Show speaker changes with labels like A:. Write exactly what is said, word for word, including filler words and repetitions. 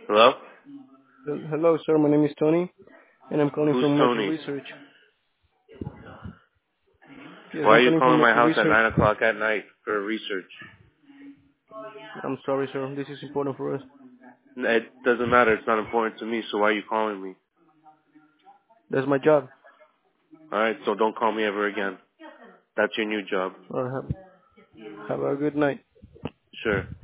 A: Hello?
B: Hel- Hello, sir. My name is Tony, and I'm calling
A: Who's
B: from Market
A: Tony?
B: Research. Yes,
A: Why
B: I'm
A: are you
B: calling from
A: calling my
B: Market
A: house at
B: Research.
A: nine o'clock at night for research?
B: I'm sorry, sir. This is important for us.
A: It doesn't matter. It's not important to me, so why are you calling me?
B: That's my job.
A: Alright, so don't call me ever again. That's your new job.
B: Well, have, have a good night.
A: Sure.